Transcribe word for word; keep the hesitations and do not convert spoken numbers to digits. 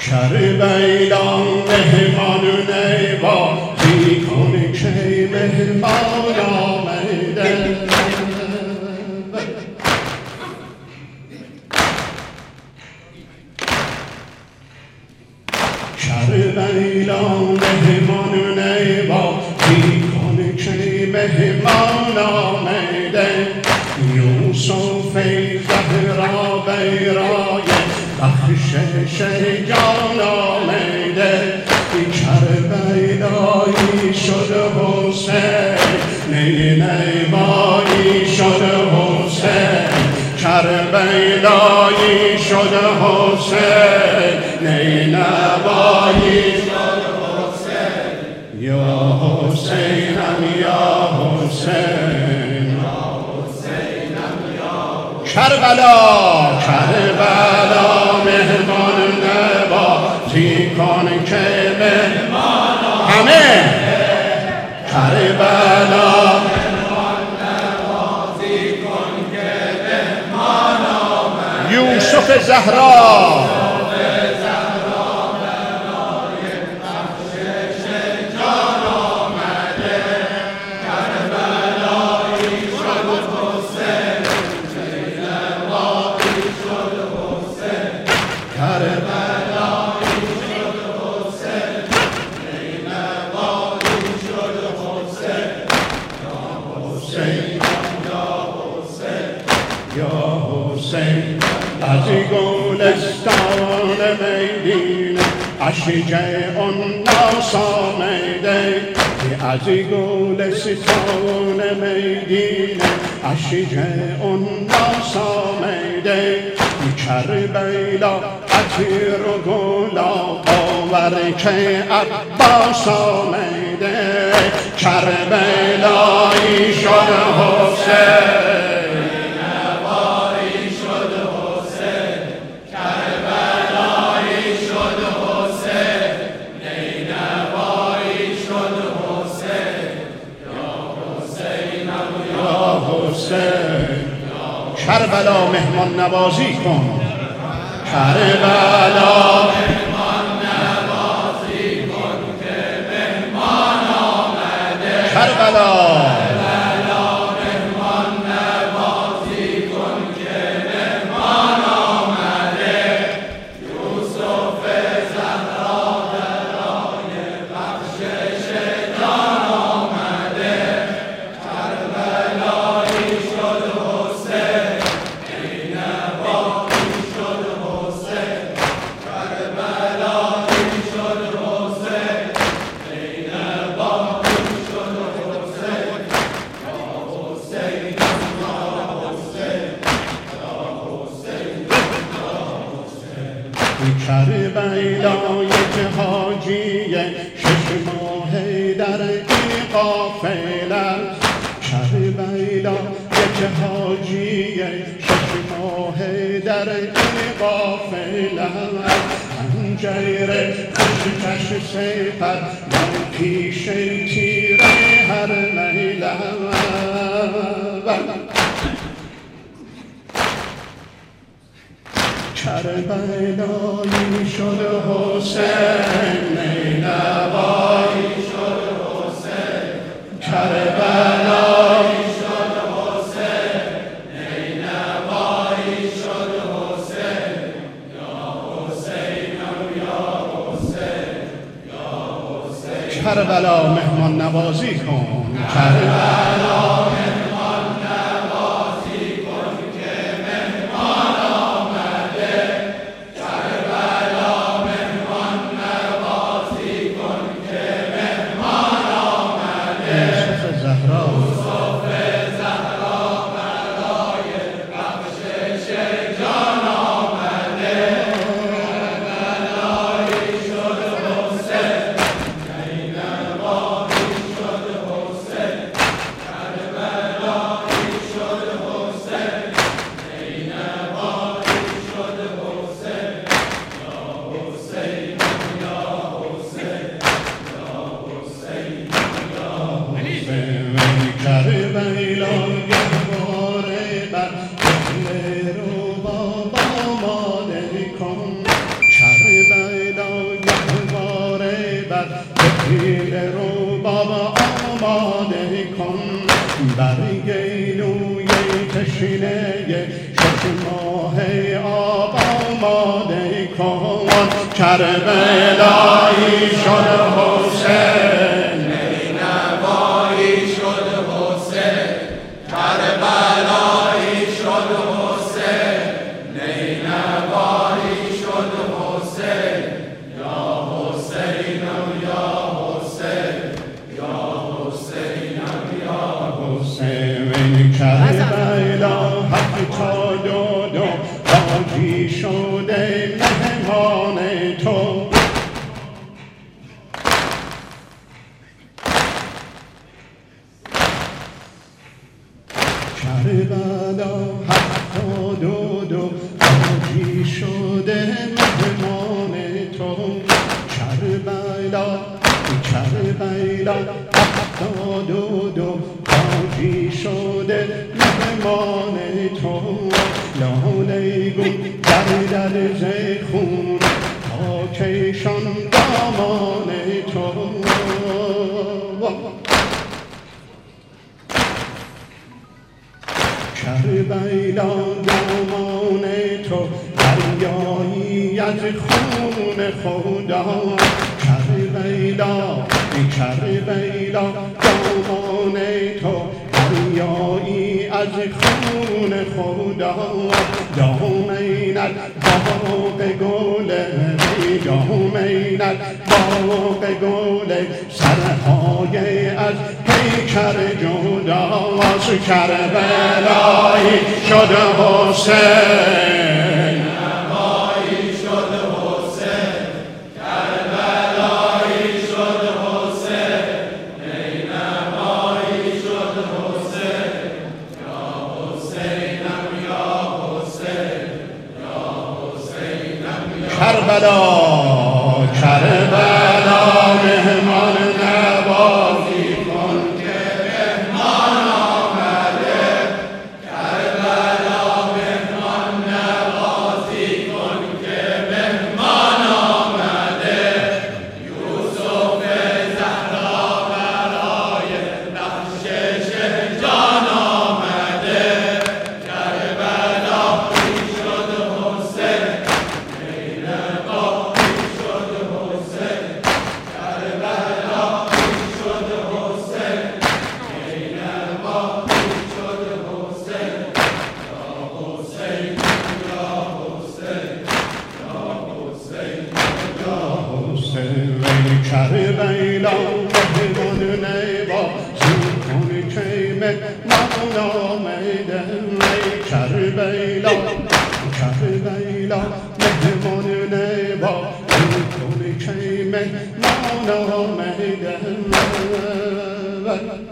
کربلا مهمانونه بازی کن که مهمان آمده کربلا مهمانونه بازی کن که مهمان آمده یوسف زهرا بیرای بخشش جان آمده کربلایی شد حسین نینوایی شد حسین کربلایی شد حسین نینوایی شد حسین یا حسینم یا حسین کربلا کربلا مهمان نوازی کن که مهمان همه کربلا مهمان نوازی کن که مهمان آمد یوسف زهرا از گلستان میدین اشجه الناس آمده از گلستان میدین اشجه الناس آمده کربلا عطر و گلاب آور که عباس آمده کربلایی شد حسین کربلا مهمان نوازی کن کربلا مهمان نوازی کن که مهمان آمده کربلا مهمان نوازی کن که مهمان آمده یوسف زهرا برای بخشش جان آمده کربلایی شد کربلای جهاجیه شش ماه در این قافله کربلا جهاجیه شش ماه در این قافله پنجره کش سپر در پیش تیر هر میله کربلایی شد حسین نینوایی شد حسین کربلایی شد حسین نینوایی شد حسین یا حسینم یا حسین یا حسین کربلا مهمان نوازی کن کربلا کربلا برگینوی تشنه شش ماه آب آماده کن کربلایی شد حسین نینوایی شد حسین کربلایی شد حسین نینوایی شد حسین یا حسینم یا حسین یا حسینم یا حسین کربلا حق تا دو دو باقی شده مهمان تو کربلا حق تا دو دو باقی شده مهمان تو کربلا کربلا حق تا دو دو باقی شده مهمان تو لاله گو در در ز خون پاکشان دامان تو کربلا دامان تو دریایی از خون خدا کربلا کربلا دامان تو دریایی از خون خدا دامینت باغ گل دامینت باغ گل سرهای از پیکر جداست کربلایی شد حسین نینوایی شد حسین کربلایی شد حسین نینوایی شد حسین یا حسینم یا حسین یا حسینم یا کربلا کربلا مهمان نوازی کن که مهمان آمده کربلا مهمان نوازی کن که مهمان آمده یوسف زهرا برای بخشش جان آمده کربلایی شد حسین نینوایی شد حسین کربلایی شد حسین نینوایی شد حسین یا حسین یا حسین یا حسین یا حسین کربلا مهمان نوازی کن که مهمان آمده کربلا کربلا مهمان نوازی کن که مهمان آمده